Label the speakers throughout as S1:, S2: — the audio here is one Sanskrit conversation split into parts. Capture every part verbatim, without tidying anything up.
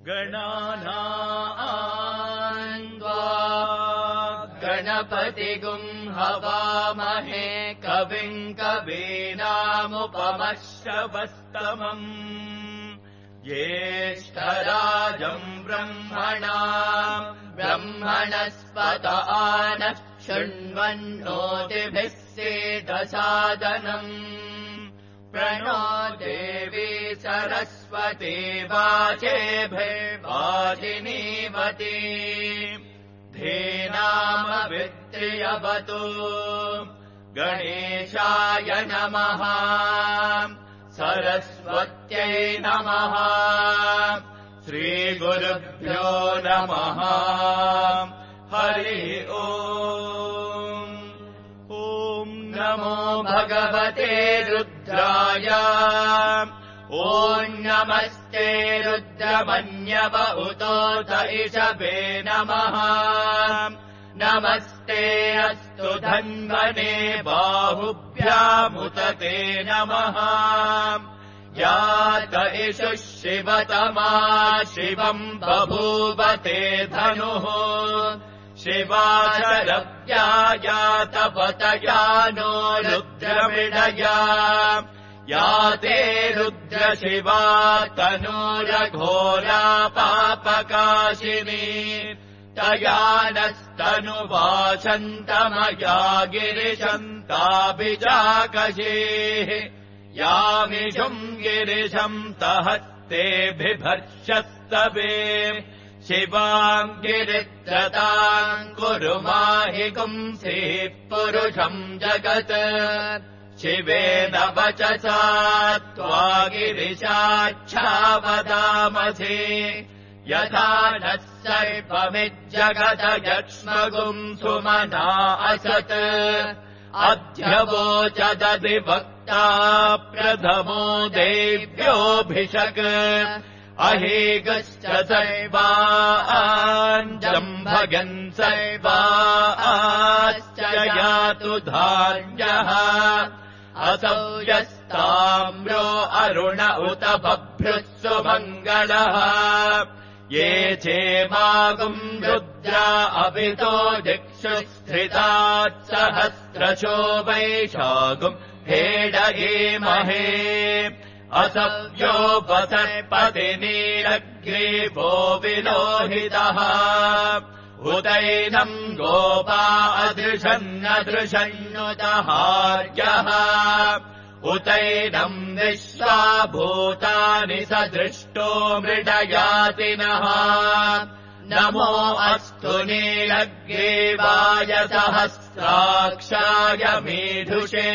S1: गणानाम् त्वा गणपतिगुम् हवामहे कविम् कवीनामुपमश्रवस्तमम् ज्येष्ठराजम् ब्रह्मणाम् ब्रह्मणस्पत आनः शृण्वन्नोतिभिः सेदसादनम् प्रणो देवी सरस्वती वाचेभिर्वाचिनीवती धेनामवित्र्यवतु गणेशाय नमः सरस्वत्यै नमः श्रीगुरुभ्यो नमः हरि ओम् ॐ नमो भगवते रुद्राय ॐ नमस्ते रुद्रमन्यव उतोत इषभे नमः नमस्ते अस्तु धन्वने बाहुभ्यामुत ते नमः यात इषुः शिवतमा शिवम् बभूव ते धनुः शिवाशरव्यायातपतया नो रुद्रमृडया या ते रुद्रशिवा तनूरघोरा पापकाशिनी तया नस्तनुवासन्तमया गिरिशन्ताभिजाकशीः यामिषुम् गिरिशम् सहस्ते बिभर्षस्तवे शिवाम् गिरित्रताम् कुरु माहि पुंसीः पुरुषम् जगत् शिवेन वचसा त्वा गिरिशाच्छावदामसि यथा नः सर्पमिज्जगत यक्ष्मगुम् सुमना असत् अध्यवोचदधिवक्ता प्रथमो देव्योऽभिषक् अहेगश्च सर्वाञ्जम्भगन् सर्वाश्च यातु धान्यः असौ यस्ताम्रो अरुण उत बभ्रुः सुमङ्गलः ये चेमागुम् रुद्रा अभितो दिक्षु स्थितात् सहस्रशो वैशागुम् हेडयेमहे असव्योपसर्पति नीलग्रीवो विलोहितः उदैनम् गोपा अदृशन्नदृशन्नुतहार्यः उतैनम् विश्वा भूतानि सदृष्टो मृडयातिनः नमो अस्तु नीलग्रीवाय सहस्राक्षाय मीढुषे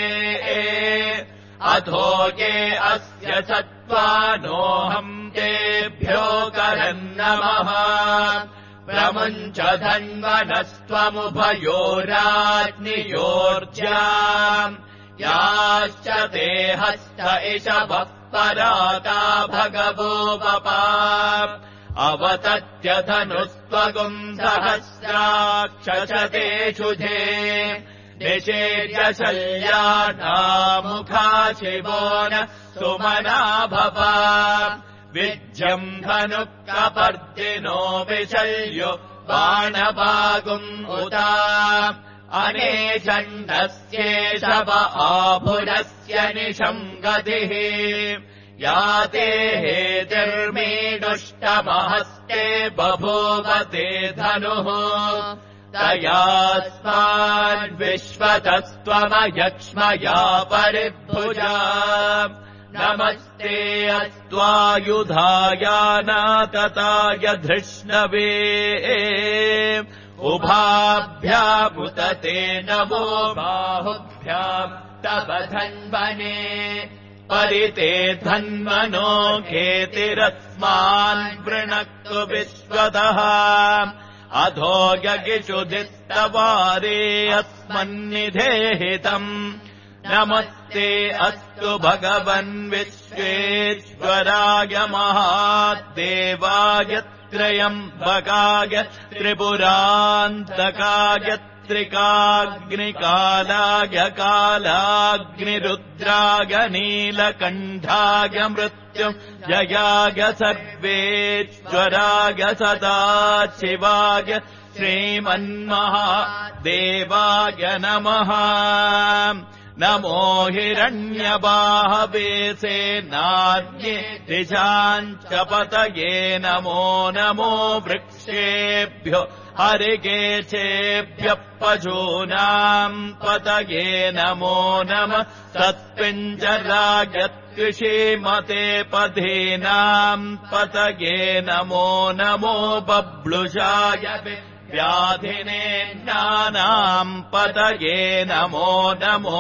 S1: अथो ये अस्य सत्त्वानोऽहम् तेभ्यो करन्नमः प्रमुञ्च धन्वनस्त्वमुभयोराज्ञियोर्ज्याम् याश्च ते हस्त इषभः पराता भगवोपपा अवतत्य धनुस्त्वगुम् सहस्राक्षते शुधे निषेव्य शल्यानामुखा शिवो नः सुमना भव विज्यम् धनुः कपर्दिनो विशल्यो बाणभागुम् उता अनेषण्डस्येषव आभुरस्य निशम् गतिः याते हेतिर्मीडुष्टमहस्ते बभूवते धनुः तयास्माद्विश्वतस्त्वमयक्ष्मया परिभुजा नमस्ते अस्त्वायुधायानातताय धृष्णवे उभाभ्यामुत ते नमो बाहुभ्याम् तव धन्वने परिते धन्वनो खेतिरस्मान् वृणक्तु विश्वतः अधो यगिषुधिस्तवारे अस्मन्निधेहितम् नमस्ते अस्तु भगवन् विश्वेश्वराय महादेवाय त्रयम्बकाय त्रिपुरान्तकाय मात्रिकाग्निकालाय कालाग्निरुद्राय नीलकण्ठाय मृत्युञ्जयाय सर्वेश्वराय सदाशिवाय श्रीमन्महादेवाय नमः। नमो हिरण्यबाहवे सेनान्ये दिशाञ्च पतये नमो नमो वृक्षेभ्यो हरिकेशेभ्यः पशूनाम् पतये नमो नमः। सत्पिञ्जराय त्विषीमते पधीनाम् पतये नमो नमो बब्लुषाय व्याधिने ज्ञानाम् पतये नमो नमो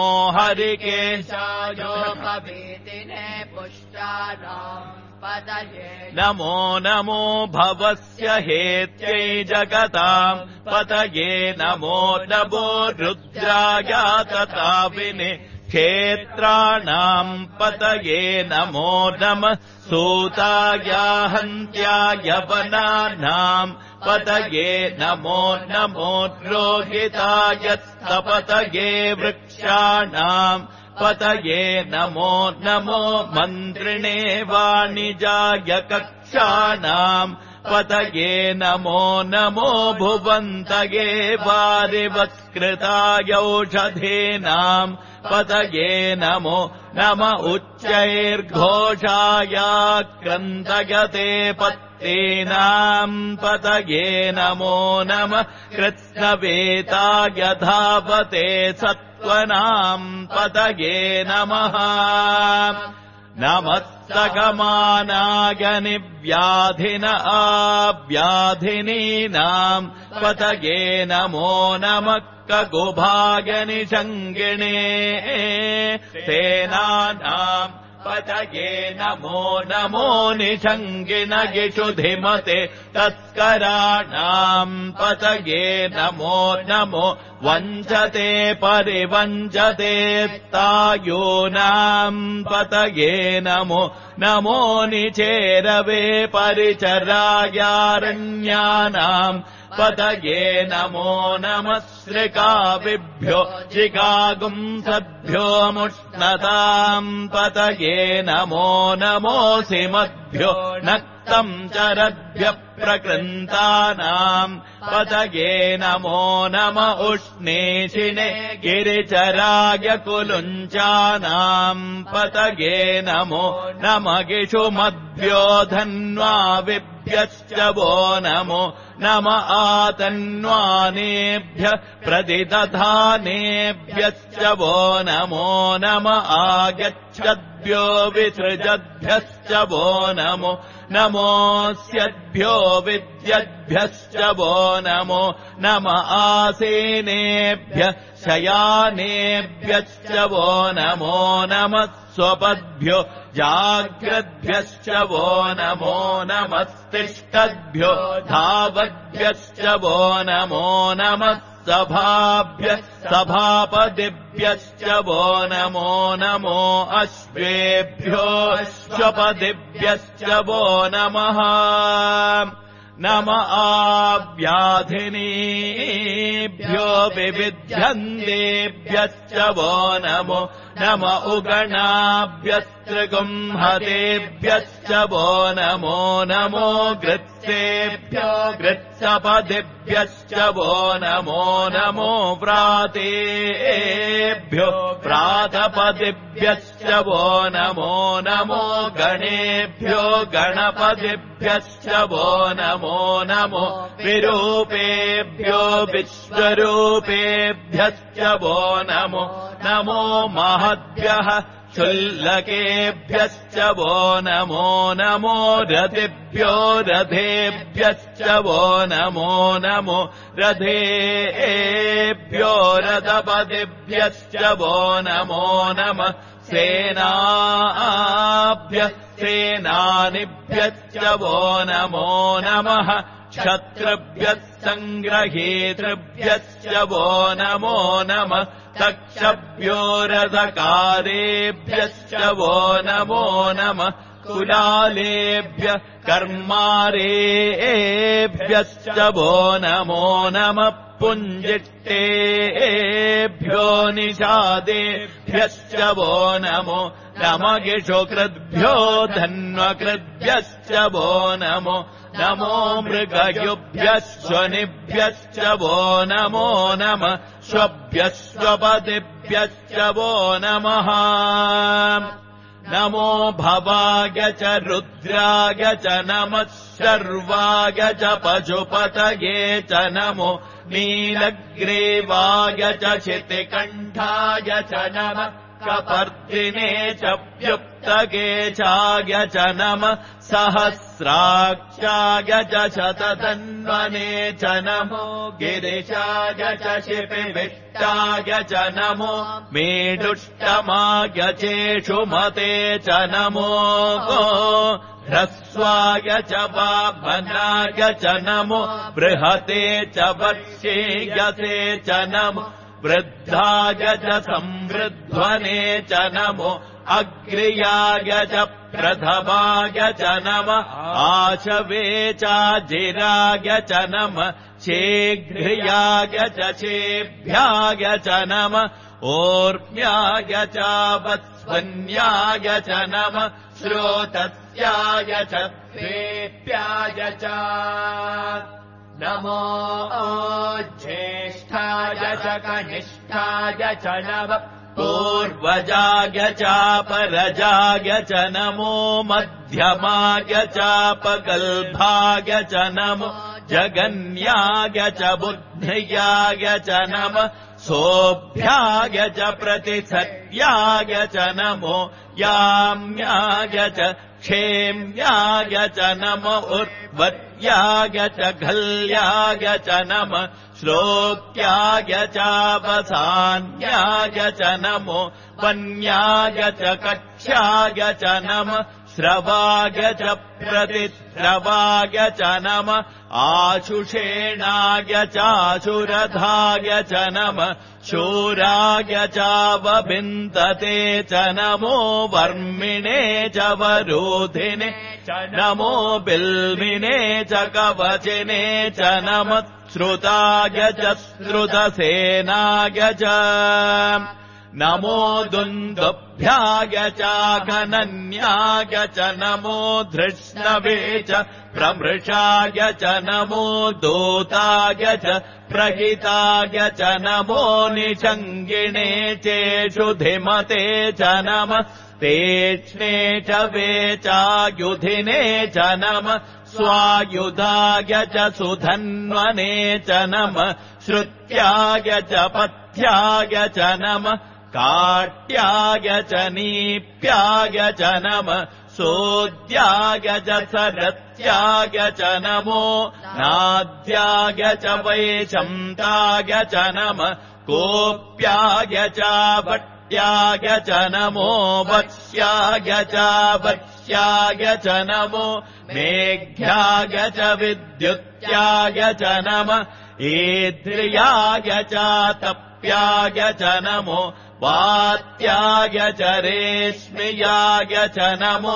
S1: हरिकेशायोपवीतिने पुष्टानाम् पतये नमो नमो भवस्य हेत्यै जगताम् पतये नमो नमो रुद्राय तथाविने क्षेत्राणाम् पतये नमो नमः। सूताय हन्त्याय वनानाम् पतये नमो नमो रोहिताय स्तपतये वृक्षाणाम् पतये नमो नमो मन्त्रिणे वाणिजाय कक्षाणाम् पतये नमो नमो भुवन्तये वारिवत्कृताय औषधीनाम् पतये नमो नम उच्चैर्घोषाय क्रन्दयते पत्नीनाम् पतये नमो नमः। कृत्स्नवेताय धावते सत्त्वनाम् पतये नमः। नमस्तगमानाय निव्याधिन आव्याधिनीनाम् पतये नमो नमः। कगुभाय निषङ्गिणे सेनानाम् पतये नमो नमो निषङ्गिणगिषुधिमते तस्कराणाम् पतये नमो नमो वञ्चते परिवञ्चते तायूनाम् पतये नमो नमो निचेरवे परिचरायारण्यानाम् पतये नमो नमः। श्रिकाविभ्यो जिगागुंसद्भ्यो मुष्णताम् पतये नमो नमोऽसिमद्भ्यो नक्तम् चरद्भ्यः प्रकृन्तानाम् पतये नमो नम उष्णेशिने गिरिचराय कुलुञ्चानाम् पतये नमो नम गिषुमद्भ्यो धन्वाविभ्यश्च वो नमो नम आतन्वानेभ्यः प्रतिदधानेभ्यश्च वो नमो नम आगच्छद्भ्यो विसृजद्भ्यश्च वो नमो नमोऽस्यद्भ्यो विद्यद्भ्यश्च वो नमो नम आसीनेभ्यः शयानेभ्यश्च वो नमो नमः। स्वपद्भ्यो जाग्रद्भ्यश्च वो नमो नमस्तिष्ठद्भ्यो धावद्भ्यश्च वो नमो नमः। सभाभ्यः सभापदिभ्यश्च वो नमो नमो अश्वेभ्यो अश्वपदिभ्यश्च वो नमः। नम आव्याधिनीभ्यो विविध्यन्तेभ्यश्च वो नमो नम उगणाभ्यस्त्रिगुंहतेभ्यश्च वो नमो नमो गृत्सेभ्यो गृत्सपदिभ्यश्च वो नमो नमो व्रातेभ्यो व्रातपदिभ्यश्च वो नमो नमो गणेभ्यो गणपदिभ्यश्च वो नमो नमो विरूपेभ्यो विश्वरूपेभ्यश्च वो नमो नमो महद्भ्यः शुल्लकेभ्यश्च वो नमो नमो रथिभ्यो रथेभ्यश्च वो नमो नमो रथेभ्यो रथपतिभ्यश्च वो नमो नमः। सेनाभ्यः सेनानिभ्यश्च वो नमो नमः। क्षत्रुभ्यः सङ्ग्रहेतृभ्यश्च वो नमो नमः। तक्षभ्यो रथकारेभ्यश्च वो नमो नमः। कुलालेभ्यः कर्मारेभ्यश्च वो नमो नमः। पुञ्जिष्टेभ्यो निषादेभ्यश्च वो नमो नमगिषुकृद्भ्यो धन्वकृद्भ्यश्च वो नमो नमो मृगयुभ्यः स्वनिभ्यश्च वो नमो नमः स्वभ्यस्वपतिभ्यश्च वो नमः नमो भवाय च रुद्राय च नमः शर्वाय च पशुपतये च नमो नीलग्रीवाय च शितिकण्ठाय च नमः कपर्दिने च व्युक्तकेशाय च नमः सहस्राक्षाय च शतधन्वने च नमो गिरिशाय च शिपिविष्टाय च नमो मेढुष्टमाय चेषुमते च नमो ह्रस्वाय च वामनाय च नमो बृहते च वक्षेयसे च नमो वृद्धाय च संवृध्वने च नमो अग्र्याय च प्रथमाय च नमः आशवे चाजिराय च नमः शीघ्र्याय च शेभ्याय च नमः ओर्म्याय च वत्स्वन्याय च नमः श्रोतस्याय च द्वेप्याय च नमो ज्येष्ठाय च कनिष्ठाय च नमः पूर्वजाय चापरजाय च नमो मध्यमाय चापगल्भाय च नमो जगन्याय च बुद्ध्याय च नमः सोऽभ्याय च प्रतिसर्याय च नमो याम्याय च क्षेम्याय च नमो उर्वत्याय च घल्याय च नमः श्लोक्याय चावसान्याय च नमो वन्याय च कक्ष्याय च नमः श्रवाय च प्रतिश्रवाय च नमः आशुषेणाय चाशुरधाय च नमः शूराय चावबिन्दते च नमो वर्मिणे च वरोधिने च नमो बिल्विने च कवचिने च नमः श्रुताय च श्रुतसेनाय च नमो दुन्दुभ्याय चाघनन्याय च नमो धृष्णवे च प्रमृषाय च नमो दूताय च प्रहिताय च नमो निषङ्गिणे चेषुधिमते च नमः तेक्ष्णे च वेचायुधिने च नमः स्वायुधाय च सुधन्वने च नमः श्रुत्याय च पथ्याय च नमः काट्याय च नीप्याय च नमः सोद्याय च सरत्याय च नमो नाद्याय च वैशन्ताय च नमः कोप्याय च भट्याय च नमो वत्स्याय च वत्स्याय च नमो मेघ्याय च विद्युत्याय च नमः ईद्रियाय च तप्याय च नमो वात्याय च रेश्म्याय च नमो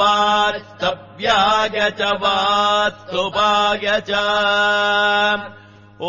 S1: वास्तव्याय च वास्तुवाय च ॐ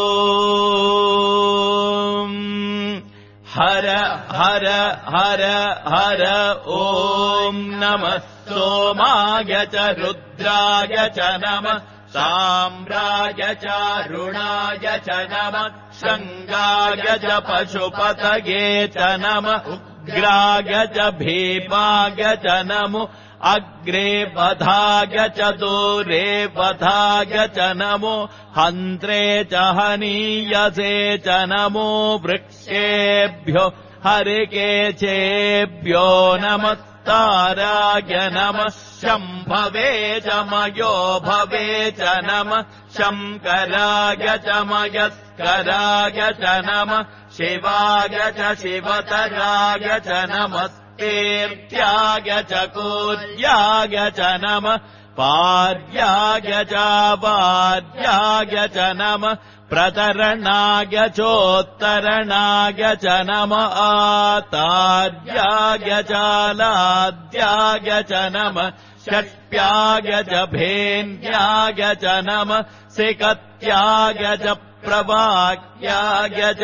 S1: हर हर हर हर ॐ नमः सोमाय च रुद्राय च नमः साम्राय चारुणाय च नमः शृङ्गाय च पशुपतये च नमः उग्राय च भीमाय च नमो अग्रे वधाय च दूरे वधाय च नमो हन्त्रे च हनीयसे च नमो वृक्षेभ्यो हरिकेशेभ्यो नमः ताराय नमः शम्भवे च मयो भवे च नमः शङ्कराय च मयस्कराय च नमः शिवाय च शिवतराय च नमः तीर्थ्याय च कूर्याय च नमः पार्याय चापार्याय च नमः प्रतरणाय चोत्तरणाय च नमः आतार्याय चालाद्याय च नमः षट्प्याय च भेन्याय च नमः सिकत्याय च प्रवाक्याय च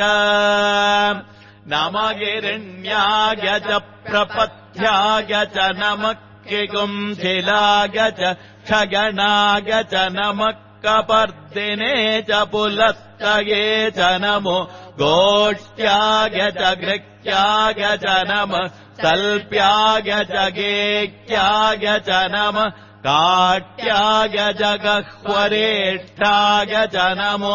S1: नमगिरिण्याय च प्रपथ्याय च नमः किकुंशिलाय च क्षगणाय च नमः कपर्दिने च पुलस्तये च नमो गोष्ठ्याय च गृह्याय च नमः सल्प्याय च गेक्याय च नमः काट्याय च गह्वरेष्ठाय च नमो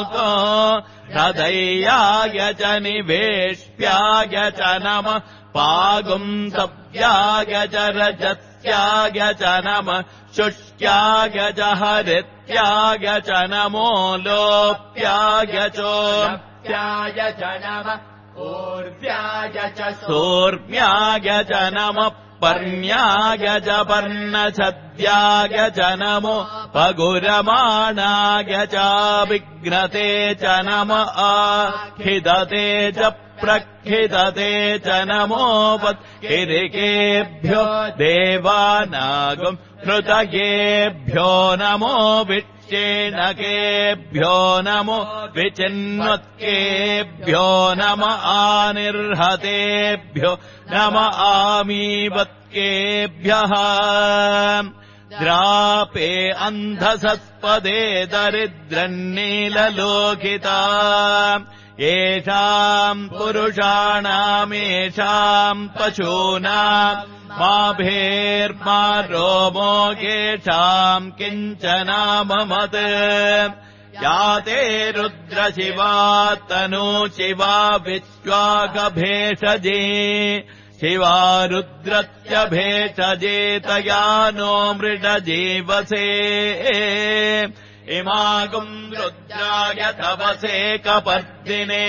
S1: हृदयाय च निवेश्याय च नमः पागुंसव्याय च रजस्याय च नमः शुष्क्याय च हरित्याय च नमो लोप्याय चोप्याय च नमः ऊर्व्याय च सूर्व्याय च नमः पर्ण्याय च पर्णछद्याय च नमो पगुरमाणाय च विघ्नते च नमः आखिदते च प्रखिदते च नमोपत्किरिकेभ्यो देवानागम् हृदयेभ्यो नमो विच्चेणकेभ्यो नमो विचिन्वत्केभ्यो नम आनिर्हतेभ्यो नम आमीवत्केभ्यः द्रापे अन्धसस्पदे दरिद्रन्नीललोकिता येषाम् पुरुषाणामेषाम् पशूनाम् मा भेर्मा रोमो येषाम् किञ्चनाममत् याते रुद्रशिवा तनु शिवा विश्वाकभेषजे शिवा रुद्रस्य भेषजे तया नो मृडजीवसे इमागुम् रुद्राय तपसे कपर्दिने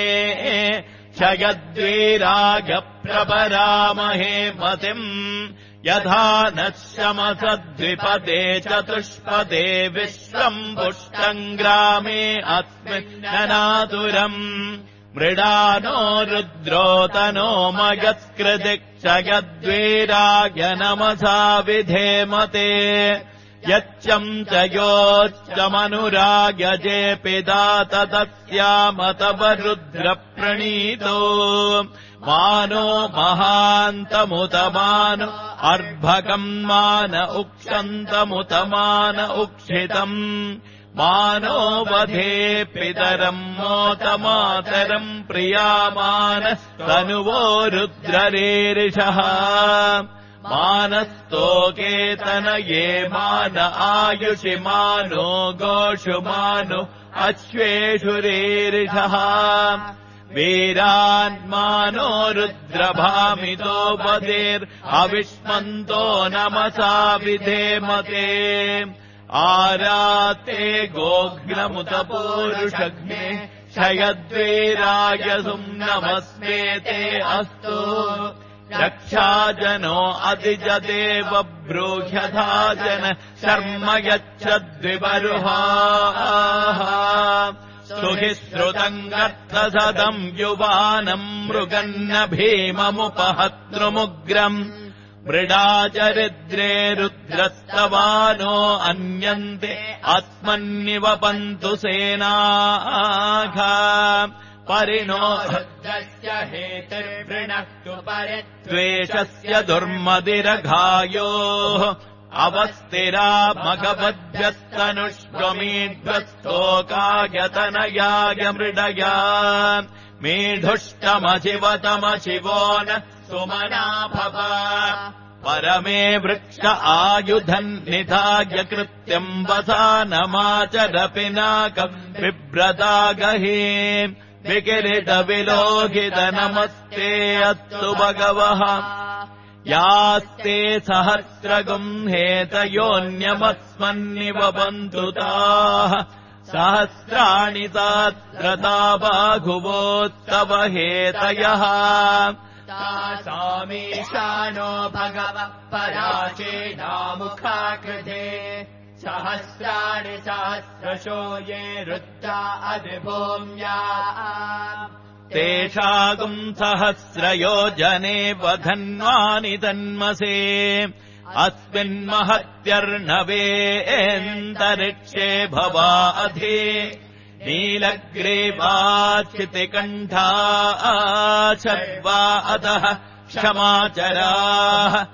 S1: क्षयद्वीराय प्रपरामहे मतिम् यथा नः शमसद्विपदे चतुष्पदे विश्वम् पुष्टम् ग्रामे अस्मिन्ननातुरम् मृडानो रुद्रोतनो मयस्कृति क्षयद्वीराय नमसा विधेमते यच्चम् च योच्चमनुरागजे पिता ततस्यामतवरुद्रप्रणीतो मानो महान्तमुतमान अर्भकम् मान उक्षन्तमुतमान उक्षितम् मानो वधे पितरम् मोतमातरम् प्रियामान तनुवो रुद्ररेरिषः मानस्तोकेतनये मान आयुषि मानो गोषु मानो अश्वेषु रेरिषः वीरान्मानो रुद्रभामितो वदेर्हविष्मन्तो नमसा विधेमते आराते गोघ्नमुतपूरुषग्ने क्षयद्वीराय सुम्नमस्मेते अस्तु रक्षाजनो अधिजदेव ब्रूह्यथा जन शर्म यच्छद्विबरुहाः सुहिश्रुतम् गर्थसदम् युवानम् मृगन्न भीममुपहतृमुग्रम् मृडाचरिद्रे रुद्रस्तवानो अन्यन्ते आत्मन्निवपन्तु सेनाः परिणो रुद्रस्य हेतिर्वृणक्तु परित्वेषस्य दुर्मदिरघायोः अवस्थिरा मघवद्भ्यस्तनुष्वमीढ्वस्तोकायतनयाय मृडया मेढुष्टमशिवतमशिवो न सुमना भव परमे वृक्ष आयुधन् निधाय कृत्यम् वसानमाचर पिनाकम् बिभ्रतागहि विकिरीटविलोहित नमस्ते अस्तु भगवः यास्ते सहस्रगुम् हेतयोऽन्यमस्मन्निवपन्तु ताः सहस्राणि तात्रता बाहुवोत्तव हेतयः तासामीशानो भगवः पराचेनामुखाकृते सहस्राणि सहस्रशो ये रुद्रा अधिभूम्या तेषागुम् सहस्रयोजने वधन्वानि तन्मसे अस्मिन्महत्यर्णवेऽन्तरिक्षे भवा अधि नीलग्रीवाचितिकण्ठा शर्वा अतः क्षमाचराः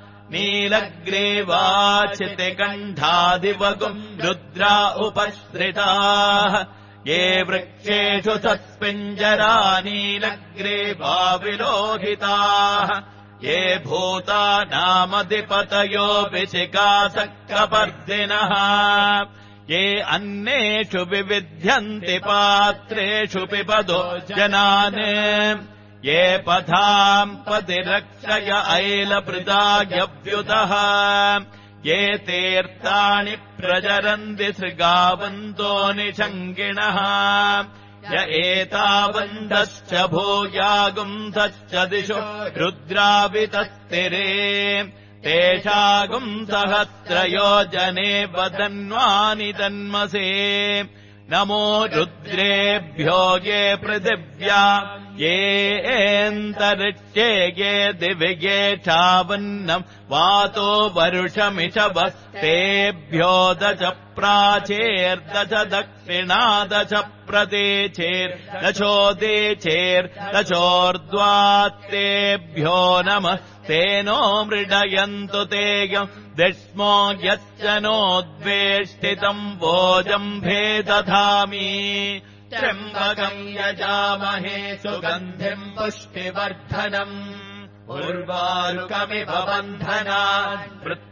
S1: नीलग्रीवाचितिकण्ठादिवगुम् रुद्रा उपश्रिताः ये वृक्षेषु तस्मिञ्जरा नीलग्रीवा विलोहिताः ये भूतानामधिपतयो विशिखासक्रपर्दिनः ये अन्नेषु विविध्यन्ति पात्रेषु पिबदो जनान् ये पथाम् पतिरक्षय ऐलभृदाग्यव्युतः ये तीर्थानि प्रचरन्ति सृगावन्तो निषङ्गिणः य एतावन्तश्च भूयागुंसश्च दिशो रुद्रावितस्तिरे तेषागुम् सहस्रयोजने वदन्वानि तन्मसे नमो रुद्रेभ्यो ये पृथिव्या येऽन्तरिक्षे ये दिवि ये चावन्नम् वातो वरुषमिषवस्तेभ्यो दश प्राचेर्दश दक्षिणा दश प्रतीचेर्दशोदीचेर्दशोर्ध्वात्तेभ्यो नमः तेनो मृडयन्तु तेयम् दिष्मो यच्च नोद्वेष्टितम् वोजम्भे दधामि त्र्यम्बकम् यजामहे सुगन्धिम् पुष्टिवर्धनम् उर्वारुकमिव बन्धनान्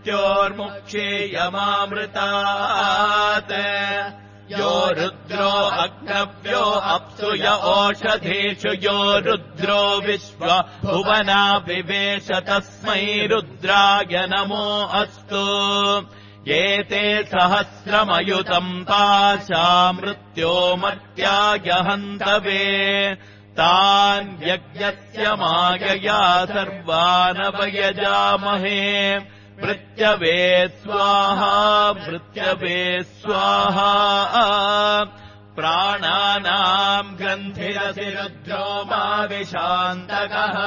S1: मृत्योर्मुक्षीयमामृतात् यो रुद्रो अग्नव्यो अप्सु य ओषधीषु यो रुद्रो विश्व भुवना विवेश तस्मै रुद्राय नमो अस्तु एते सहस्रमयुतम् पाशा मृत्यो मर्त्याय हन्तवे तान् यज्ञस्य मायया सर्वानवयजामहे मृत्यवे स्वाहा मृत्यवे स्वाहा प्राणानाम् ग्रन्थिरसि रुद्रो मा विशान्तकः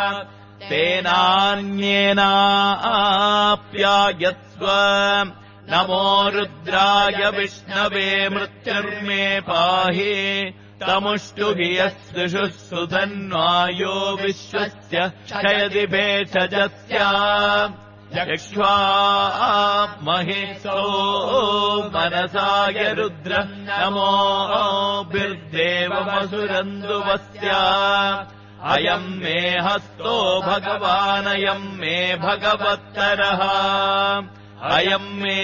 S1: तेनान्येनाप्यायत्स्व नमो रुद्राय विष्णवे मृत्युर्मे पाहि तमुष्टुहि यस्सुषु सुधन्वायो विश्वस्य क्षयति भेषजस्य यक्ष्वा महेशो मनसाय रुद्र नमो बिर्देवमसुरन्दुवस्य अयम् मे हस्तो भगवानयम् मे भगवत्तरः अयम् मे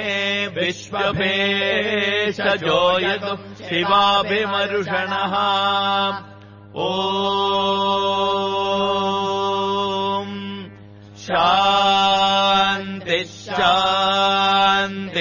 S1: विश्वभेषजो यतु शिवाभिमरुषणः ॐ शान्ति शान्ति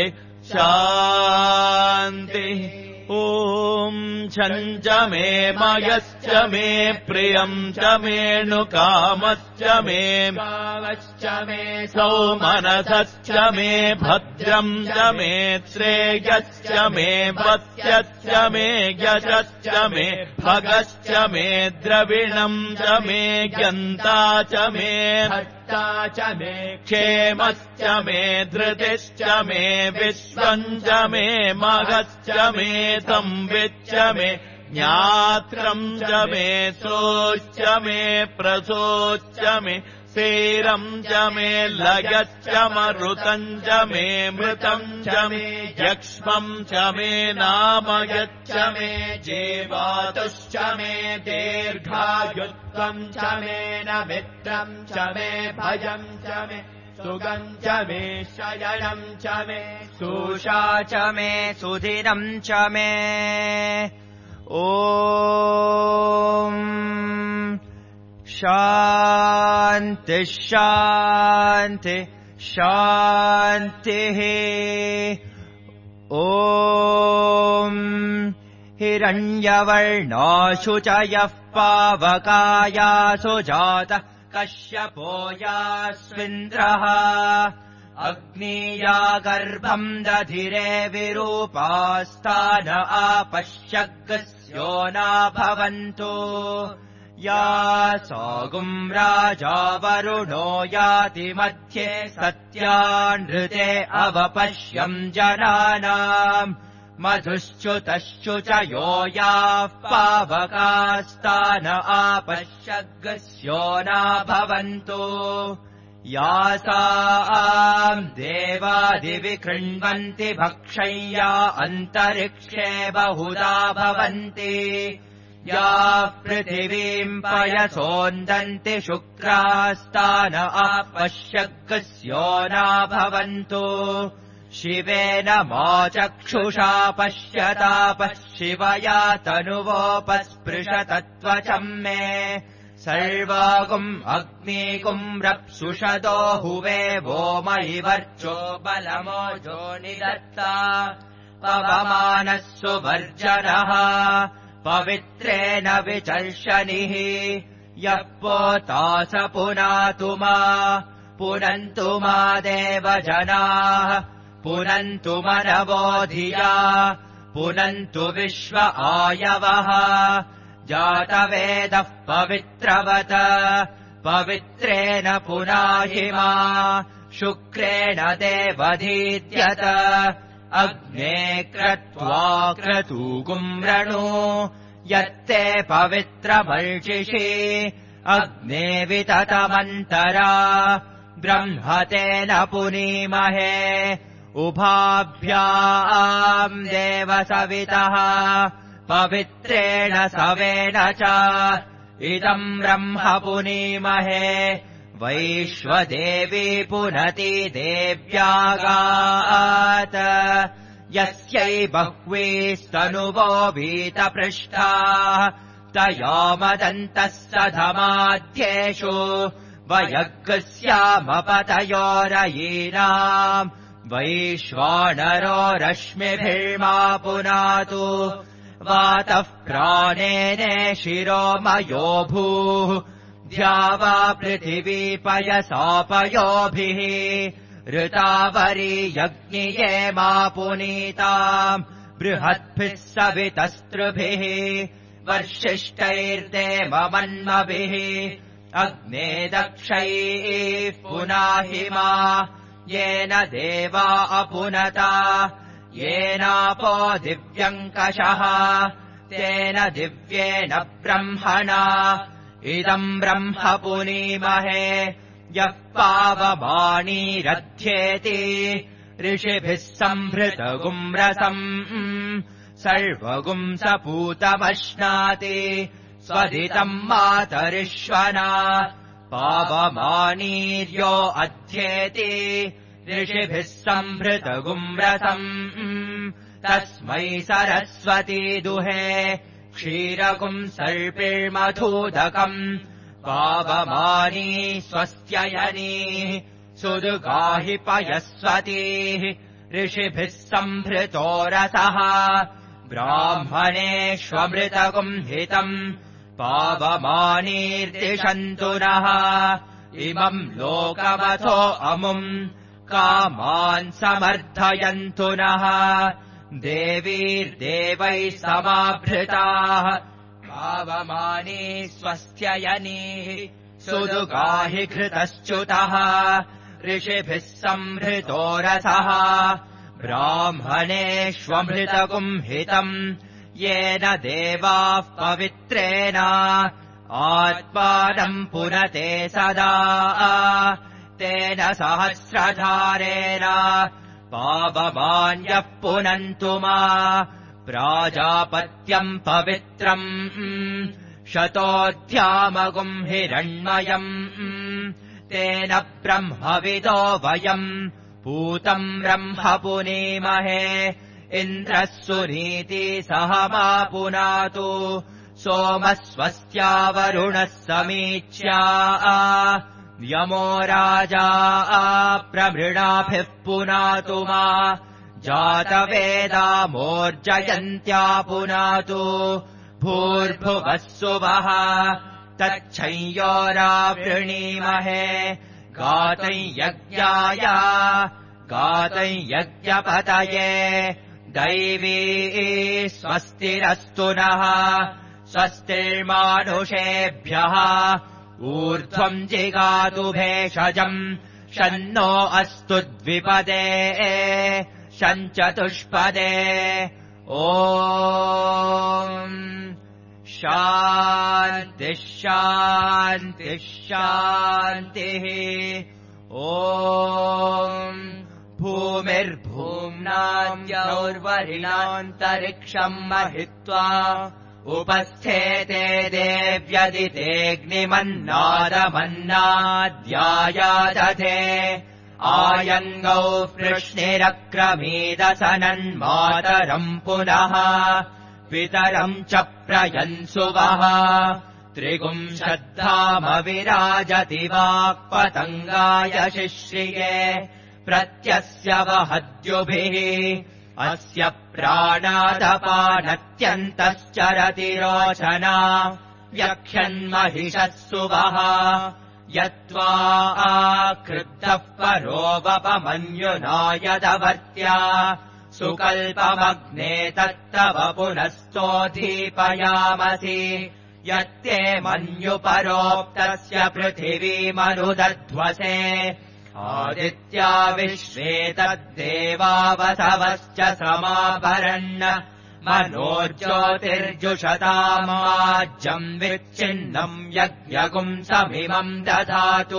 S1: शान्तिः ॐ छञ्च मे मयश्च मे प्रियम् च मेणुकामश्च मे भावश्च मे सौमनसश्च मे भद्रम् च मे श्रेयश्च मे वत्स्यश्च मे यशश्च मे भगश्च मे द्रविणम् च मे ज्ञन्ता च मे च मे क्षेमश्च मे धृतिश्च मे विश्वम् च मे महश्च मे संविच्च मे ज्ञात्रम् च मे सोश्च मे प्रसोश्च मे सेरम् च मे लयश्च मरुतम् च मे मृतम् च मे यक्ष्मम् च मे नामयच्च मे जीवातुश्च मे दीर्घायुत्वम् च मे न मित्रम् च मे भयम् च मे सुगम् च मे शयनम् च मे
S2: सुषा च मे सुधिरम् च मे ॐ शान्ति शान्ति शान्तिः ॐ हिरण्यवर्णो शुचयः पावकाया सुजातः कश्यपो यास्विन्द्रः अग्नीया गर्भम् दधिरे विरूपास्तान आपश्यग्स्यो न भवन्तु या सोगुम् राजा वरुणो याति मध्ये सत्यानृते अवपश्यम् जनानाम् मधुश्च्युतश्चुचयो याः पावकास्तान आपश्यग्स्यो न भवन्तु यासाम् देवादिवि कृण्वन्ति भक्षय्या अन्तरिक्षे बहुधा भवन्ति याः पृथिवीम् पयसोन्दन्ति शुक्रास्तान आपश्यग्स्यो न भवन्तु शिवेन मा चक्षुषा पश्यतापः शिवया तनुवोपस्पृशतत्त्वचम् मे सर्वागुम् अग्निगुम् रप्सुषदो हुवे वो मयि वर्चो बलमोजो निदत्ता पवमानः सुवर्जनः पवित्रेण विचर्षणिः यः पोतास पुनातु मा पुनन्तु मा देवजनाः पुनन्तु मनवो धिया पुनन्तु विश्व आयवः जातवेदः पवित्रवत पवित्रेण पुनाहि मा शुक्रेण देवधीद्यत अग्ने क्रत्वा क्रतूगुम् रणु यत्ते पवित्रमर्चिषि अग्ने विततमन्तरा ब्रह्मतेन पुनीमहे उभाभ्याम् देवसवितः पवित्रेण सवेन च इदम् ब्रह्म पुनीमहे वैश्वदेवी पुनति देव्यागात् यस्यै बह्वीस्तनुवो वीतपृष्ठाः तया मदन्तः सधमाध्येषु वयग्स्यामपतयोरयीनाम् वैश्वानरो रश्मिभिर्मा पुनातु वातः प्राणेने शिरो मयो भूः ध्यावा पृथिवी पयसापयोभिः ऋतावरी यज्ञिये मा पुनीताम् बृहद्भिः सवितस्त्रुभिः वर्षिष्ठैर्देवमन्मभिः अग्ने दक्षैः पुनाहि मा येन देवा अपुनता येनापो दिव्यङ्कषः तेन दिव्येन ब्रह्मणा इदम् ब्रह्म पुनीमहे यः पावमानीरध्येति ऋषिभिः सम्भृतगुम् रसम् सर्वगुम् सपूतमश्नाति स्वदितम् मातरिश्वना पावमानीर्यो अध्येति ऋषिभिः सम्भृतगुम् रसम् तस्मै सरस्वती दुहे क्षीरगुम् सर्पिर्मधूदकम् पावमानी स्वस्त्ययनी सुदुगाहि पयस्वतीः ऋषिभिः सम्भृतो रसः ब्राह्मणेष्वमृतगुम् हितम् पावमानीर्दिशन्तु नः इमम् लोकमथो अमुम् कामान् समर्थयन्तु नः देवीर्देवैः समाभृताः पावमानी स्वस्त्ययनीः सुदुगाहि घृतश्च्युतः ऋषिभिः सम्भृतो रसः ब्राह्मणेष्वमृतगुम् हितम् येन देवाः पवित्रेण आत्मानम् पुनते सदा तेन सहस्रधारेण पावमान्यः पुनन्तु मा प्राजापत्यम् पवित्रम् शतोऽध्यामगुम् हिरण्मयम् तेन ब्रह्मविदो वयम् पूतम् ब्रह्म पुनीमहे इन्द्रः सुनीति सह मा पुनातु सोमः स्वस्त्या वरुणः समीच्या यमो राजा प्रमृणाभिः पुनातु मा जातवेदा मोर्जयन्त्या पुनातु भूर्भुवः सुवः तच्छंयोरावृणीमहे गातै यज्ञाय गातै यज्ञपतये दैवी स्वस्तिरस्तु नः स्वस्तिर्मानुषेभ्यः ऊर्ध्वम् जिगातु भेषजम् शन्नो अस्तु द्विपदे शञ्चतुष्पदे ॐ शान्तिः शान्तिः शान्तिः ॐ भूमिर्भूम्नाद्यौर्वरिणान्तरिक्षम् महित्वा उपस्थेते देव्यदितेऽग्निमन्नादमन्नाद्यायादधे आयङ्गौ वृष्णिरक्रमीदसनन्मातरम् पुनः पितरम् च प्रयन्सुवः त्रिगुंशद्धामविराजति वाक्पतङ्गाय शिश्रिये प्रत्यस्य वहद्युभिः अस्य प्राणादपानत्यन्तश्चरति रोचना व्यख्यन्महिषः सुवः यत्त्वा आकृद्धः परोवपमन्युना यदवर्त्या सुकल्पमग्ने तत्तव पुनस्तोधीपयामसि यत्ते मन्युपरोक्तस्य पृथिवीमनुदध्वसे आदित्या विश्वे तद्देवावसवश्च समाभरन् मनोज्योतिर्जुषतामाज्यम् विच्छिन्नम् यज्ञगुम् समिमम् दधातु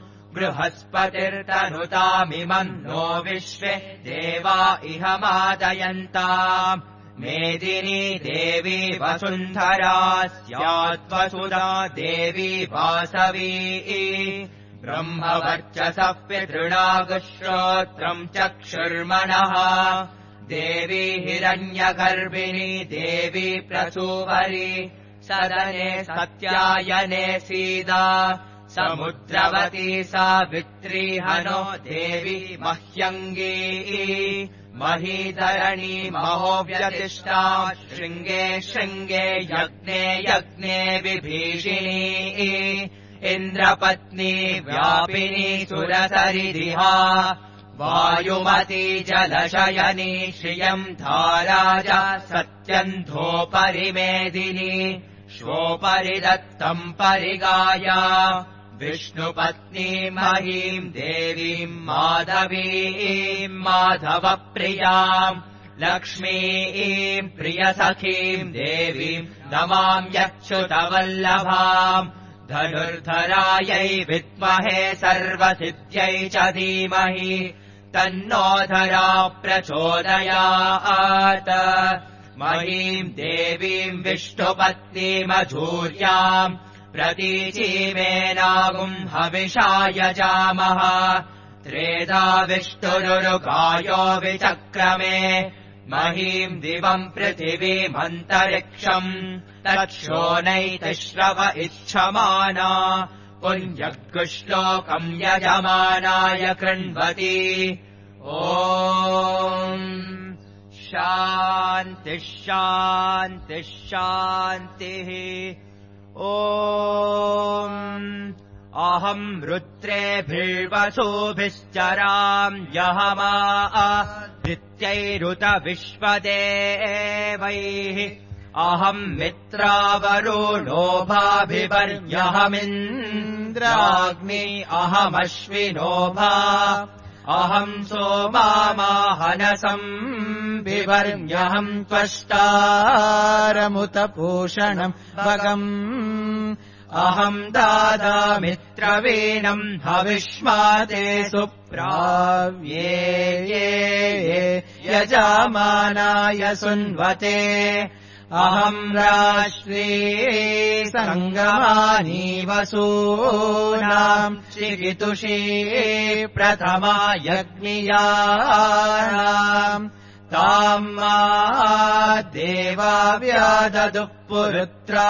S2: बृहस्पतिर्तनुतामिमम् नो विश्वे देवा इह मादयन्ता मेदिनी देवी वसुन्धरा स्याद्वसुधा देवी वासवी ब्रह्मवर्चसः पितृणागश्रोत्रम् चक्षुर्मनः देवी हिरण्यगर्भिणी देवी प्रसूवरी सदने सत्यायने सीदा समुद्रवती सावित्री हनो देवी मह्यङ्गी महीधरणी महोव्यतिष्ठा शृङ्गे शृङ्गे यज्ञे यज्ञे विभीषिणी इन्द्रपत्नी व्यापिनी सुरसरिदिहा वायुमती जलशयनी श्रियम् धाराजा सत्यन्धोपरिमेदिनी श्वोपरि दत्तम् परिगाया विष्णुपत्नी महीम् देवीम् माधवीम् माधवप्रियाम् लक्ष्मीम् प्रियसखीम् देवीम् नमाम्यच्युतवल्लभाम् धनुर्धरायै विद्महे सर्वसिद्ध्यै च धीमहि तन्नो धरा प्रचोदयात् महीम् देवीम् विष्णुपत्नीमधूर्याम् प्रतीचीमेनागुम् हविषा यजामः त्रेधा विष्णुरुगायो विचक्रमे महीम् दिवम् पृथिवीमन्तरिक्षम् तच्छोनैतिश्रव इच्छमाना पुण्यगुश्लोकम् यजमानाय कृण्वति ॐ शान्तिः शान्तिः शान्तिः ॐ अहम् रुद्रेभिर्वसुभिश्चराम् यहमा भृत्यैरुत विश्वदेवैः अहम् मित्रावरुणो भाभिवर्यहमिन्द्राग्नि अहमश्विनो भा अहम् सोमामाहनसम् विवर्म्यहम् त्वष्टारमुतपूषणम् भगम् अहम् दादामित्रवीणम् हविष्माते सुप्राव्ये यजामानाय सुन्वते अहम् राष्ट्री सङ्गमानी वसूनाम् चिकितुषी प्रथमा यज्ञियानाम् ताम् मा देवा व्याददुः पुरुत्रा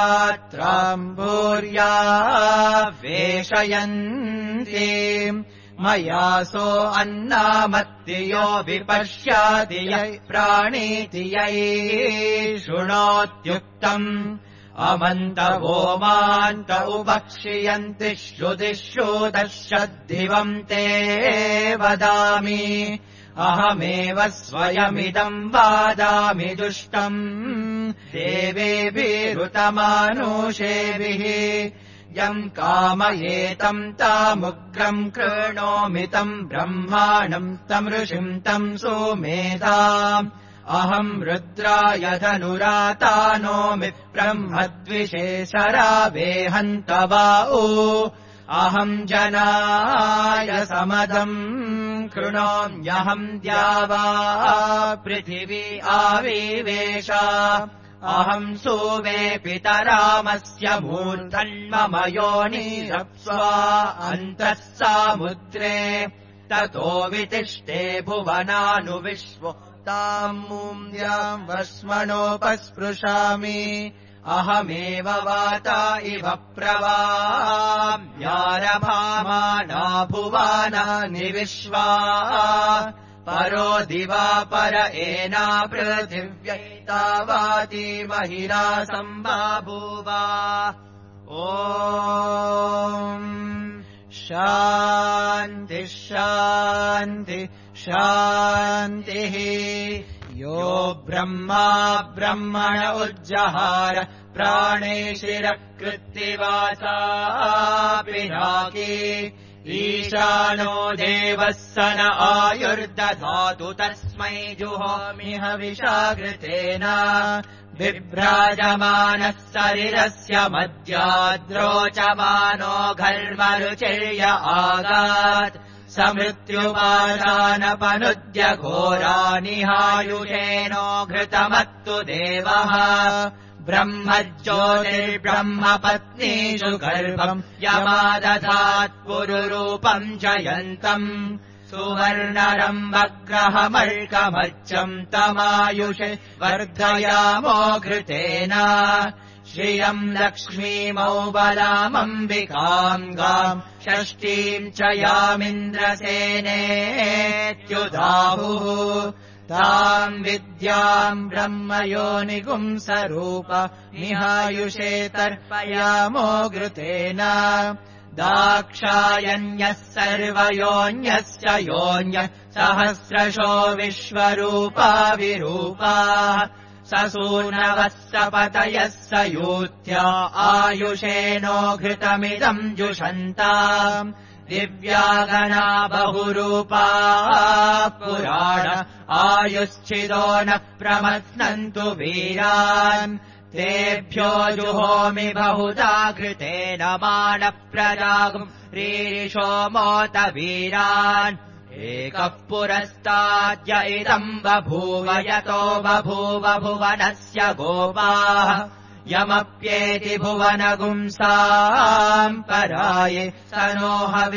S2: भूरिस्त्रात्राम् भूर्या वेशयन्ति मयासो अन्नामत्तियो विपश्याति यै प्राणीति यै शृणोत्युक्तम् अमन्तवोमान्त उपक्षियन्ति श्रुतिश्रुतश्रद्धिवम् ते वदामि अहमेव स्वयमिदम् वादामि दुष्टम् देवेभिरुतमानुषेभिः यम् कामयेतम् तामुग्रम् कृणोमि तम् ब्रह्माणम् तम् ऋषिम् तम् सोमेधाम् अहम् रुद्राय धनुरातानोमि ब्रह्मद्विषेशरावेहन्तवाओ अहम् जनाय समदम् कृणोम्यहम् द्यावा पृथिवी आविवेश अहम् सोवे पितरामस्य मूर्धन्मम योनिरप्स्वा अन्तः सामुद्रे ततो वितिष्ठे भुवनानुविश्वो ताम् मूल्याम् वस्मणोपस्पृशामि अहमेव वाता इव प्रवाम्यारभामाना भुवानानि विश्वा परो दिवा पर एना पृथिव्यैतावाती महिला सम्बाभूवा ॐ शान्ति शान्ति शान्तिः यो ब्रह्मा ब्रह्मण उज्जहार प्राणेशिरकृत्तिवासा पिनाकी ईशानो देवः स न आयुर्दधातु तस्मै जुहोमि हविषाकृतेन बिभ्राजमानः शरीरस्य मध्याद्रोचमानो घर्मरुचिर्य आगात् समृत्युपाशानपनुद्य घोरानिहायुषेनो घृतमत्तु देवः ब्रह्मज्योतिर्ब्रह्मपत्नीषु गर्भम् यमादधात् पुरुरूपम् जयन्तम् सुवर्णरम्भग्रहमर्कमर्चम् तमायुषे वर्धयामो घृतेन श्रियम् लक्ष्मीमौबलामम्बिकाम् गाम् षष्ठीम् च यामिन्द्रसेनेत्युदाहुः ताम् विद्याम् ब्रह्मयोनिगुंसरूप निहायुषे तर्पयामो घृतेन दाक्षायण्यः सर्वयोऽन्यस्य योऽन्यः सहस्रशो विश्वरूपा विरूपा ससूनवः सपतयः स यूत्या आयुषेनो घृतमिदम् जुषन्ताम् दिव्यागना बहुरूपा पुराण आयुश्चिदो न प्रमथ्नन्तु वीरान् तेभ्यो जुहोमि बहुधा घृतेन मानप्रजागुम् रीरिषो मोत वीरान् एकः पुरस्ताद्य इदम् बभूव यतो बभूव भुवनस्य गोपाः यमप्येति भुवनगुंसाम् पराये स नो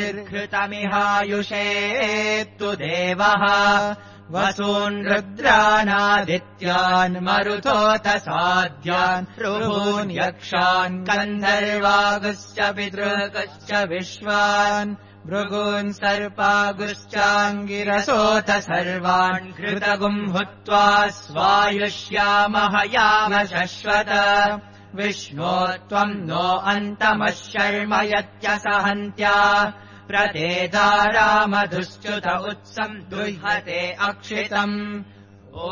S2: हविर्घृतमिहायुषेत्तु देवः वसून् रुद्रानादित्यान् मरुतोतसाद्यान् ऋभून् यक्षान् गन्धर्वागुश्च पितृगश्च विश्वान् भृगून् सर्पागुश्चाङ्गिरसोऽथ सर्वान् घृतगुम् हुत्वा स्वायुष्यामह याम शश्वत विष्णो त्वम् नो अन्तमः शर्म यत्यसहन्त्या प्रतेदारामधुश्च्युत उत्सम् दुह्यते अक्षितम् ॐ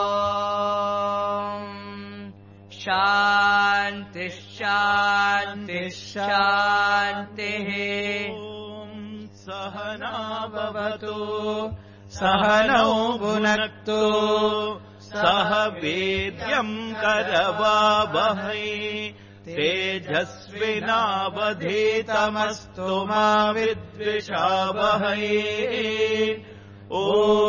S2: शान्तिः शान्तिः शान्तिः
S1: सहना भवतु सहनौ भुनक्तु सह वीर्यम् करवावहै तेजस्विनावधीतमस्तु मा विद्विषावहै ॐ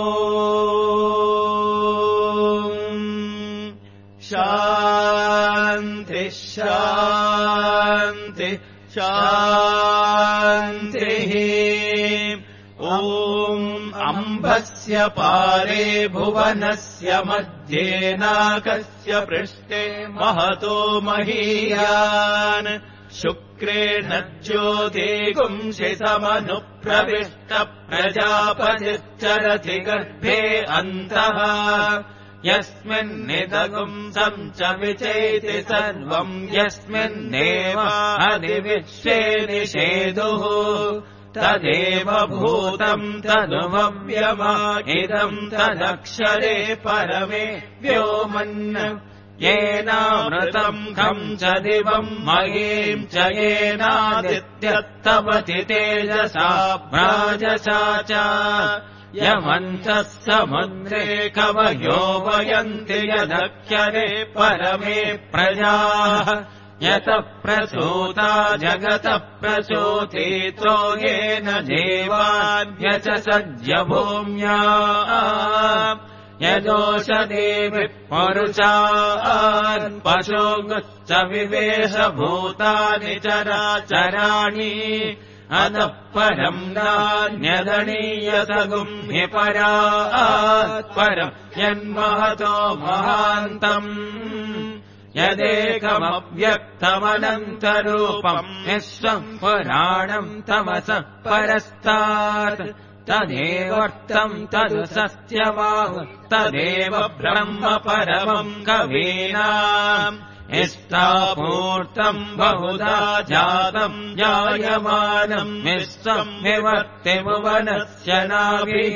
S1: शान्तिः शान्तिः शान्तिः ॐ अम्भस्य पारे भुवनस्य मध्ये नाकस्य पृष्ठे महतो महीयान् शुक्ल शुक्रेण ज्योतिगुंसि समनुप्रविष्ट प्रजापतिश्चरति गर्भे अन्तः यस्मिन्निदगुंसम् च विचैति सर्वम् यस्मिन्नेव अधिविश्वे निषेदुः तदेव भूतम् तदुमव्यमा इदम् तदक्षरे परमे व्योमन् येनामृतम् खम् च दिवम् महीम् च येनादित्यत्तपति तेजसा प्राजसा च यमन्तः समुद्रे कवयो वयन्ति यदक्षरे परमे प्रजाः यतः प्रसूता जगतः प्रसूतीतो येन देवान्यच सज्य भूम्या यदोषदेवि परुषान् पशुगुश्च विवेशभूतानि चराचराणि अतः परम् नान्यदनीयसगुम् हि परात् परम् यन्महतो महान्तम् यदेकमव्यक्तमनन्तरूपम् विश्वम् पुराणम् तमसः परस्तात् तदेवर्तम् तदु सत्यवाक् तदेव ब्रह्म परमम् कवीनाम् इष्टापूर्तम् बहुधा जातम् जायमानम् विश्वम् विवर्तिमुवनस्य नाभिः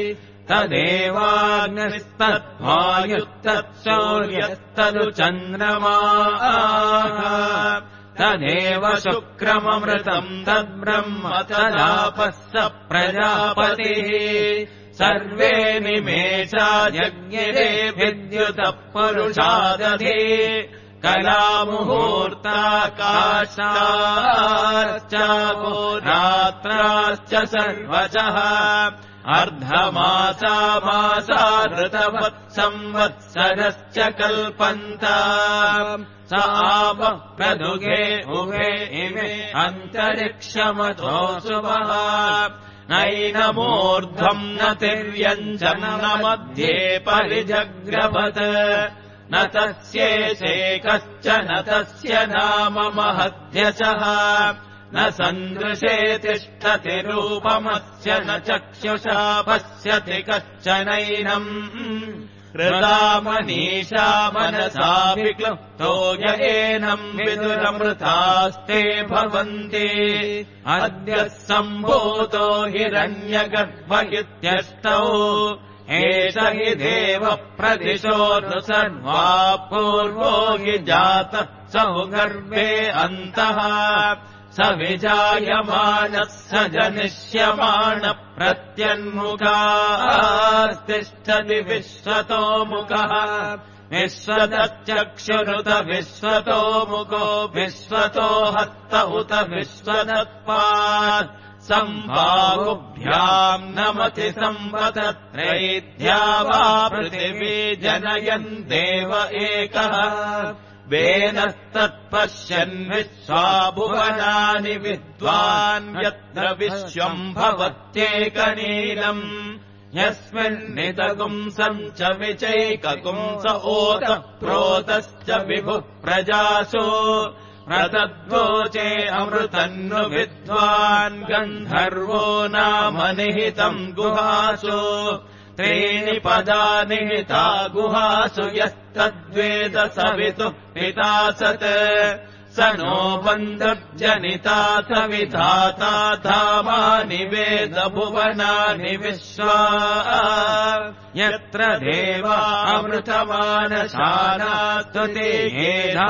S1: तदेवाग्निस्तद्वायुस्तत्सूर्यस्तदु चन्द्रमाः तदेव शुक्रममृतम् तद्ब्रह्म तदापः प्रजापतिः सर्वे निमेषा यज्ञिरे विद्युतः पुरुषादधि कलामुहूर्ताकाशाश्च रात्राश्च सर्वशः अर्धमासा मासा ऋतवत् संवत्सरश्च कल्पन्ता स आपः प्रदुगे उभे इमे अन्तरिक्षमतो सुवः नैनमूर्ध्वम् न तिर्यञ्जम् न मध्ये परिजग्रभत् न तस्येषेकश्च न तस्य नाम महद्यशः न सन्दृशे तिष्ठति रूपमस्य न चक्षुषा पश्यति कश्चनैनम् हृदा मनीषा मनसा विक्लुप्तो य एनम् विदुरमृतास्ते भवन्ति अद्य सम्भूतो हिरण्यगर्भ इत्यष्टौ एष हि देव प्रदिशो सर्वा पूर्वो हि जातः सौगर्भे अन्तः स विजायमानः स जनिष्यमाण प्रत्यन्मुखास्तिष्ठति विश्वतो मुखः विश्वतश्चक्षुरुत विश्वतो मुखो विश्वतो हस्त उत विश्वतत्पात् सम्भावुभ्याम् नमति संवत्सरत्रैध्या वा पृथिवी जनयन् देव एकः वेदस्तत्पश्यन् विश्वा भुवनानि विद्वान् यत्र विश्वम् भवत्येकनीलम् यस्मिन्निदगुंसम् च विचैकगुंस ओत प्रोतश्च विभुः प्रजासु प्रतद्वोचे अमृतन्नु विद्वान् गन्धर्वो नाम निहितम् गुहासु त्रीणि पदानि हिता गुहासु यस्तद्वेद सवितुः पिता सत् स नो बन्धुर्जनिता स विधाता धामानि वेद भुवनानि विश्वा यत्र देवा अमृतमानशाना स्तुतिः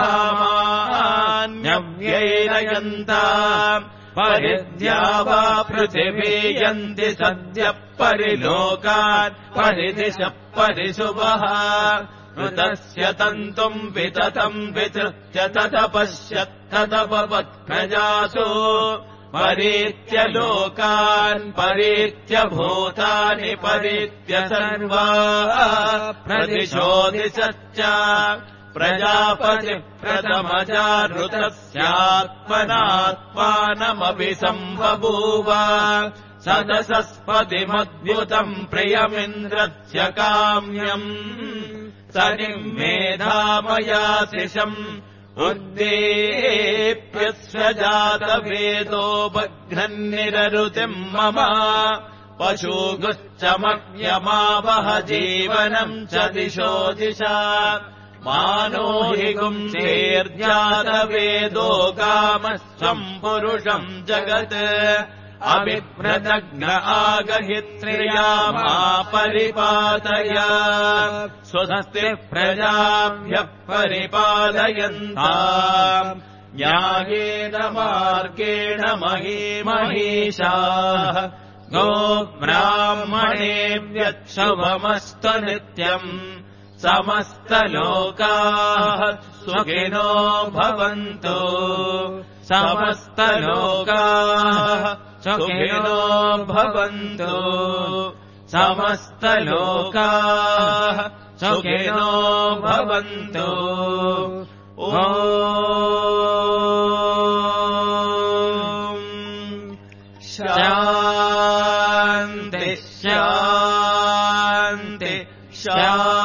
S1: धामान्यव्यैरयन्ता परिद्या वा पृथिवी यन्ति सद्यः परिलोकान् परिदिशः परिशुभः ऋतस्य तन्तुम् विततम् वितृत्य तदपश्यत् तदपवत् प्रजासु परीत्य लोकान् परीत्य भूतानि परीत्य सर्वा प्रदिशोदिशश्च प्रजापति प्रथमजाऋतस्यात्मनात्मानमपि सम्बभूव सदसस्पतिमद्भुतम् प्रियमिन्द्रस्य काम्यम् स निम्मेधामयाशिषम् उद्दीप्यस्य जातवेदो बघ्नन्निररुतिम् मम पशुगुश्चमह्यमावह जीवनम् च दिशो दिशा मानो हि गुंसेर्जातवेदो कामस्त्वम् पुरुषम् जगत् अविभ्रदग्न आगहित्र्या मा परिपादय स्वस्ति प्रजाभ्यः परिपालयन्ताम् न्यायेन मार्गेण महीमहीषाः गो ब्राह्मणेभ्यच्छुभमस्तु नित्यम् समस्तलोकाः सुखिनो भवन्तु समस्तलोकाः सुखिनो भवन्तु समस्तलोकाः सुखिनो भवन्तु ॐ शान्ति शान्ति शान्ति